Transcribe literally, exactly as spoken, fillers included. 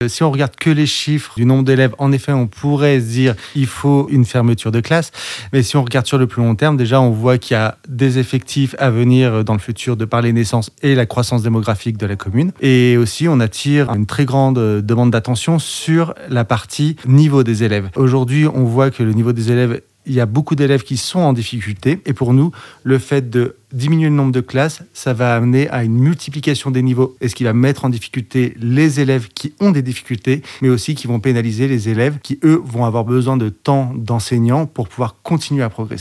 Si on regarde que les chiffres du nombre d'élèves, en effet, on pourrait se dire qu'il faut une fermeture de classe. Mais si on regarde sur le plus long terme, déjà, on voit qu'il y a des effectifs à venir dans le futur de par les naissances et la croissance démographique de la commune. Et aussi, on attire une très grande demande d'attention sur la partie niveau des élèves. Aujourd'hui, on voit que le niveau des élèves, il y a beaucoup d'élèves qui sont en difficulté. Et pour nous, le fait de diminuer le nombre de classes, ça va amener à une multiplication des niveaux. Et ce qui va mettre en difficulté les élèves qui ont des difficultés, mais aussi qui vont pénaliser les élèves qui, eux, vont avoir besoin de temps d'enseignants pour pouvoir continuer à progresser.